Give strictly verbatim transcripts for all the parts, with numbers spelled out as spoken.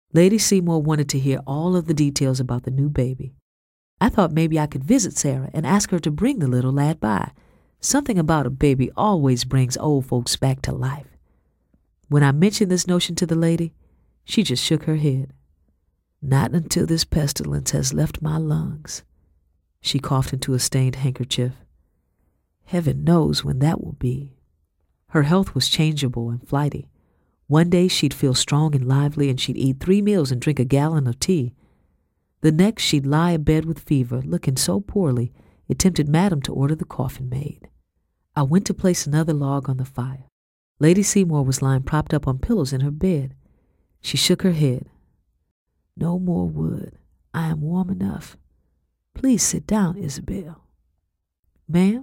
Lady Seymour wanted to hear all of the details about the new baby. I thought maybe I could visit Sarah and ask her to bring the little lad by. Something about a baby always brings old folks back to life. When I mentioned this notion to the lady, she just shook her head. Not until this pestilence has left my lungs. She coughed into a stained handkerchief. Heaven knows when that will be. Her health was changeable and flighty. One day she'd feel strong and lively, and she'd eat three meals and drink a gallon of tea. The next she'd lie abed with fever, looking so poorly it tempted Madam to order the coffin made. I went to place another log on the fire. Lady Seymour was lying propped up on pillows in her bed. She shook her head. No more wood. I am warm enough. Please sit down, Isabel. Ma'am?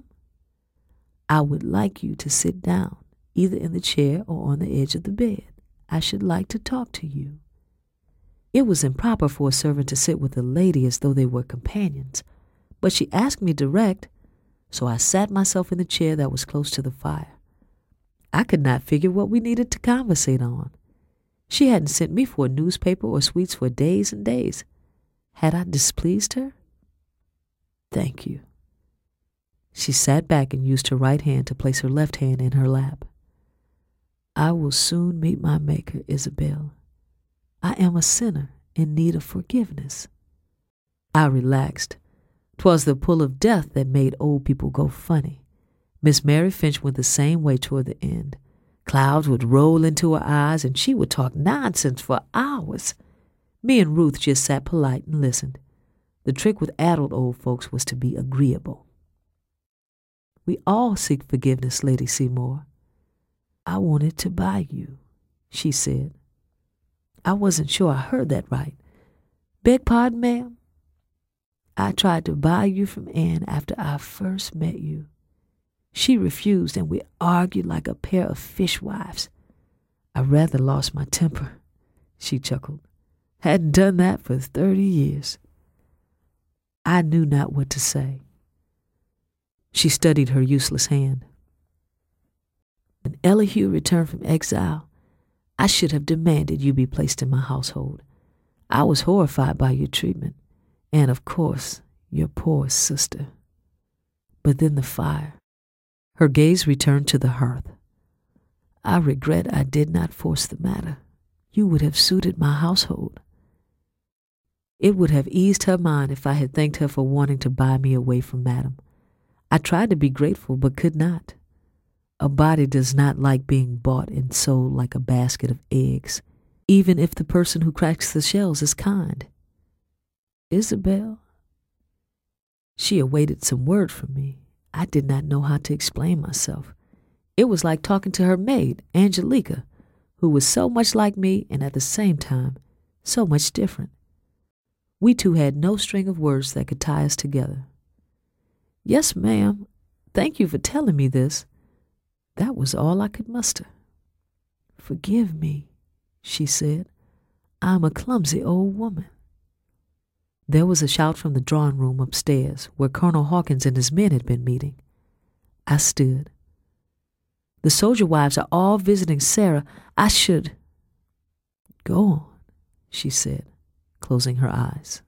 I would like you to sit down, either in the chair or on the edge of the bed. I should like to talk to you. It was improper for a servant to sit with a lady as though they were companions, but she asked me direct, so I sat myself in the chair that was close to the fire. I could not figure what we needed to conversate on. She hadn't sent me for a newspaper or sweets for days and days. Had I displeased her? Thank you. She sat back and used her right hand to place her left hand in her lap. I will soon meet my Maker, Isabel. I am a sinner in need of forgiveness. I relaxed. 'Twas the pull of death that made old people go funny. Miss Mary Finch went the same way toward the end. Clouds would roll into her eyes, and she would talk nonsense for hours. Me and Ruth just sat polite and listened. The trick with addled old folks was to be agreeable. We all seek forgiveness, Lady Seymour. I wanted to buy you, she said. I wasn't sure I heard that right. Beg pardon, ma'am? I tried to buy you from Anne after I first met you. She refused, and we argued like a pair of fishwives. I rather lost my temper, she chuckled. Hadn't done that for thirty years. I knew not what to say. She studied her useless hand. When Elihu returned from exile, I should have demanded you be placed in my household. I was horrified by your treatment, and of course, your poor sister. But then the fire. Her gaze returned to the hearth. I regret I did not force the matter. You would have suited my household. It would have eased her mind if I had thanked her for wanting to buy me away from Madam. I tried to be grateful, but could not. A body does not like being bought and sold like a basket of eggs, even if the person who cracks the shells is kind. Isabel? She awaited some word from me. I did not know how to explain myself. It was like talking to her maid, Angelica, who was so much like me and at the same time so much different. We two had no string of words that could tie us together. Yes, ma'am. Thank you for telling me this. That was all I could muster. Forgive me, she said. I'm a clumsy old woman. There was a shout from the drawing room upstairs, where Colonel Hawkins and his men had been meeting. I stood. The soldier wives are all visiting Sarah. I should... Go on, she said, closing her eyes.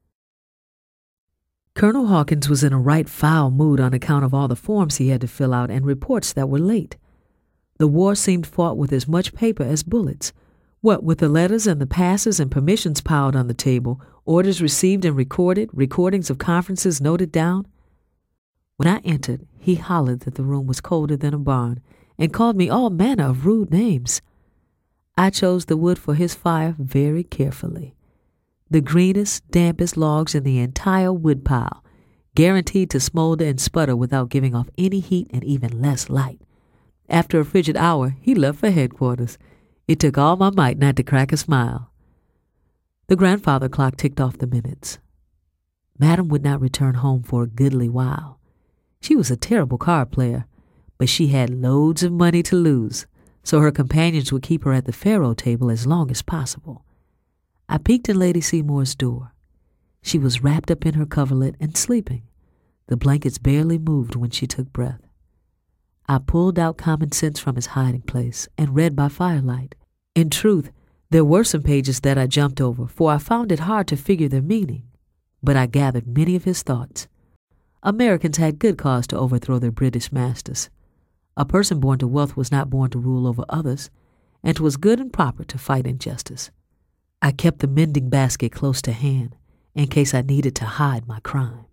Colonel Hawkins was in a right foul mood on account of all the forms he had to fill out and reports that were late. The war seemed fought with as much paper as bullets. What with the letters and the passes and permissions piled on the table, orders received and recorded, recordings of conferences noted down. When I entered, he hollered that the room was colder than a barn and called me all manner of rude names. I chose the wood for his fire very carefully. The greenest, dampest logs in the entire wood pile, guaranteed to smolder and sputter without giving off any heat and even less light. After a frigid hour, he left for headquarters. It took all my might not to crack a smile. The grandfather clock ticked off the minutes. Madam would not return home for a goodly while. She was a terrible card player, but she had loads of money to lose, so her companions would keep her at the faro table as long as possible. I peeked in Lady Seymour's door. She was wrapped up in her coverlet and sleeping. The blankets barely moved when she took breath. I pulled out Common Sense from his hiding place and read by firelight. In truth, There were some pages that I jumped over, for I found it hard to figure their meaning, but I gathered many of his thoughts. Americans had good cause to overthrow their British masters. A person born to wealth was not born to rule over others, and 'twas good and proper to fight injustice. I kept the mending basket close to hand, in case I needed to hide my crime.